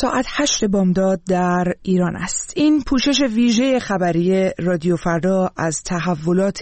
ساعت 8 بامداد در ایران است. این پوشش ویژه خبری رادیو فردا از تحولات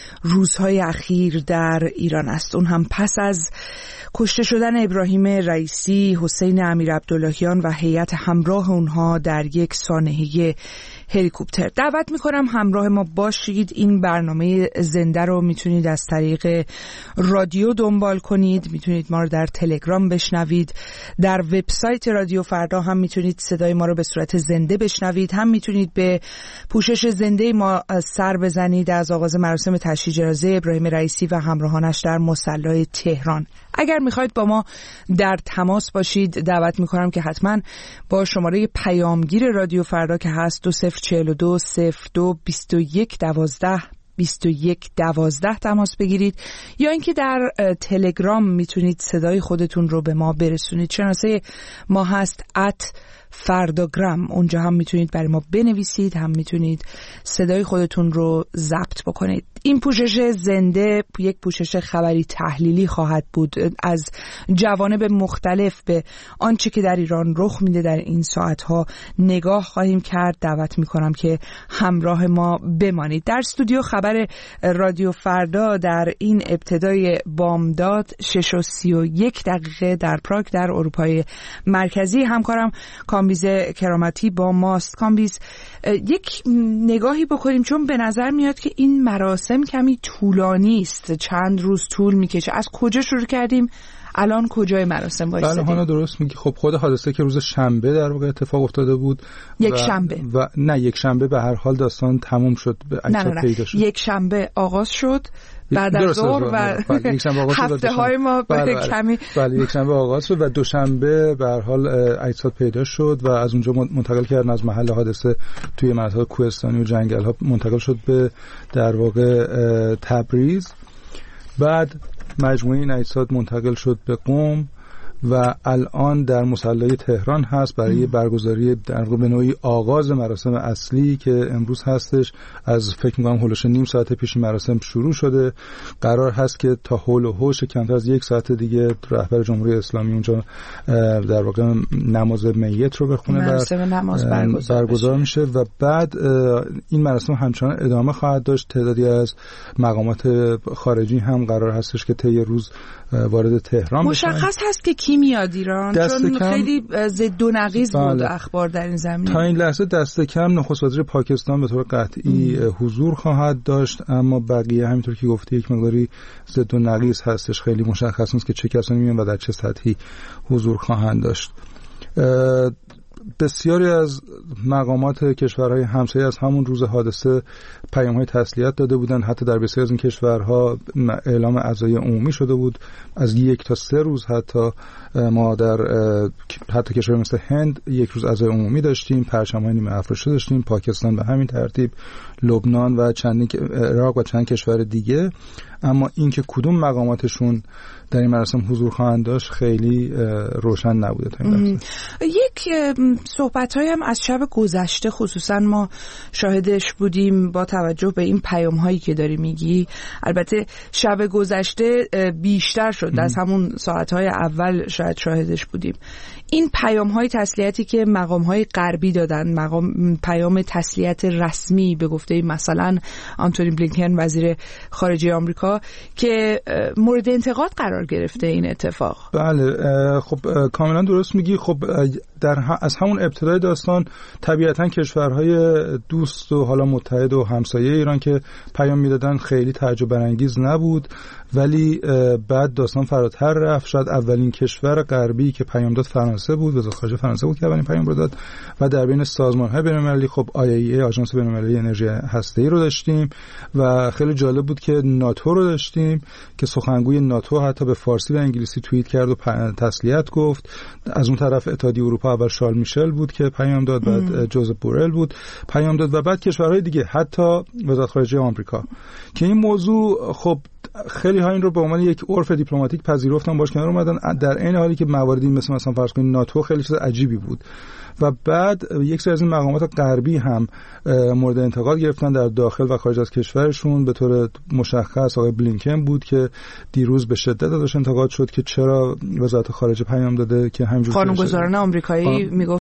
روزهای اخیر در ایران است. اون هم پس از کشته شدن ابراهیم رئیسی، حسین امیرعبداللهیان و هیئت همراه اونها در یک سانحه هلیکوپتر. دعوت میکنم همراه ما باشید. این برنامه زنده رو میتونید از طریق رادیو دنبال کنید، میتونید ما رو در تلگرام بشنوید، در وبسایت رادیو فردا هم میتونید صدای ما رو به صورت زنده بشنوید، هم میتونید به پوشش زنده ما سر بزنید از آغاز مراسم تشییع جنازه ابراهیم رئیسی و همراهانش در مصلی تهران. اگر میخواید با ما در تماس باشید، دعوت میکنم که حتما با شماره پیامگیر رادیو فردا که هست 2042 02 21 12 21 12 تماس بگیرید، یا اینکه در تلگرام میتونید صدای خودتون رو به ما برسونید. شناسه ما هست @فرداگرام. اونجا هم میتونید برای ما بنویسید، هم میتونید صدای خودتون رو ضبط بکنید. این پوشش زنده یک پوشش خبری تحلیلی خواهد بود. از جوانب مختلف به آنچه که در ایران رخ میده در این ساعتها نگاه خواهیم کرد. دعوت میکنم که همراه ما بمانید. در استودیو خبر رادیو فردا در این ابتدای بامداد 6:31 در پراگ در اروپای مرکزی همکارم کامبیز کرامتی با ماست. کامبیز، یک نگاهی بکنیم، چون به نظر میاد که این مراسم کمی طولانی است، چند روز طول میکشه. از کجا شروع کردیم؟ الان کجای مراسم وایسادیم؟ بله، درست میگی. خب خود حادثه که روز شنبه در واقع اتفاق افتاده بود، یک شنبه و نه یک شنبه به هر حال داستان تموم شد، به عکس‌ها پیدا شد. یک شنبه آغاز شد بعد از ظهر و هفته های ما کمی یک شنبه آغاز شد و دوشنبه به هر حال عکس‌ها پیدا شد و از اونجا منتقل کردن از محل حادثه توی مناطق کوهستانی و جنگل ها منتقل شد به در واقع تبریز. بعد مجموعه این اجساد منتقل شد به قم و الان در مصلی تهران هست برای برگزاری در واقع به نوعی آغاز مراسم اصلی که امروز هستش. از فکر می‌کنم هولوش نیم ساعت پیش مراسم شروع شده. قرار هست که تا هول و هوش کمتر از یک ساعت دیگه رهبر جمهوری اسلامی اونجا در واقع نماز میت رو بخونه، مراسم نماز برگزار میشه و بعد این مراسم همچنان ادامه خواهد داشت. تعدادی از مقامات خارجی هم قرار هستش که طی روز وارد تهران بشن. مشخص هست که کی میاد ایران؟ چون خیلی ضد و نقیض بود اخبار در این زمینه. تا این لحظه دست کم نخست وزیر پاکستان به طور قطعی حضور خواهد داشت، اما بقیه همینطور که گفتی یک مقداری ضد و نقیض هستش. خیلی مشخص نیست که چه کسانی میان و در چه سطحی حضور خواهند داشت. بسیاری از مقامات کشورهای همسایه از همون روز حادثه پیام‌های تسلیت داده بودند. حتی در بسیاری از این کشورها اعلام عزای عمومی شده بود. از 1 تا 3 روز حتی ما در حتی کشورهای مثل هند 1 روز عزای عمومی داشتیم. پرچم‌های نیمه افراشته داشتیم. پاکستان به همین ترتیب، لبنان و عراق و چند کشور دیگه. اما اینکه کدوم مقاماتشون در این مراسم حضور خواهند داشت خیلی روشن نبوده تا این لحظه. یک صحبت‌هایی هم از شب گذشته خصوصا ما شاهدش بودیم با توجه به این پیام‌هایی که داری میگی. البته شب گذشته بیشتر شد، از همون ساعت‌های اول شاید شاهدش بودیم. این پیام‌های تسلیتی که مقام‌های غربی دادن، پیام تسلیت رسمی به گفته مثلا آنتونی بلینکن وزیر خارجه آمریکا که مورد انتقاد قرار گرفته این اتفاق. بله، خب کاملا درست میگی. خب از همون ابتدای داستان طبیعتا کشورهای دوست و حالا متحد و همسایه ایران که پیام میدادن خیلی تعجب برانگیز نبود، ولی بعد داستان فراتر رفت. شاید اولین کشور غربی که پیام داد فرانسه بود، وزارت خارجه فرانسه بود که اولین پیام رو داد و در بین سازمان‌های بین‌المللی خب IAEA آژانس بین‌المللی انرژی هسته‌ای رو داشتیم و خیلی جالب بود که ناتو رو داشتیم که سخنگوی ناتو حتی به فارسی و انگلیسی توییت کرد و تسلیت گفت. از اون طرف اتحادیه اروپا اول شارل میشل بود که پیام داد، بعد جوزف بورل بود پیام داد و بعد کشورهای دیگه، حتی وزارت خارجه آمریکا، که این موضوع خب خیلی ها این رو به عنوان یک عرف دیپلماتیک پذیرفتن، باش کنار اومدن، در عین حالی که مواردی مثلا فرض کنید ناتو خیلی چیز عجیبی بود. و بعد یک سری از این مقامات غربی هم مورد انتقاد گرفتن در داخل و خارج از کشورشون. به طور مشخص آقای بلینکن بود که دیروز به شدت ازش انتقاد شد که چرا وزارت خارجه پیام داده که همینجوری قانونگذاران آمریکایی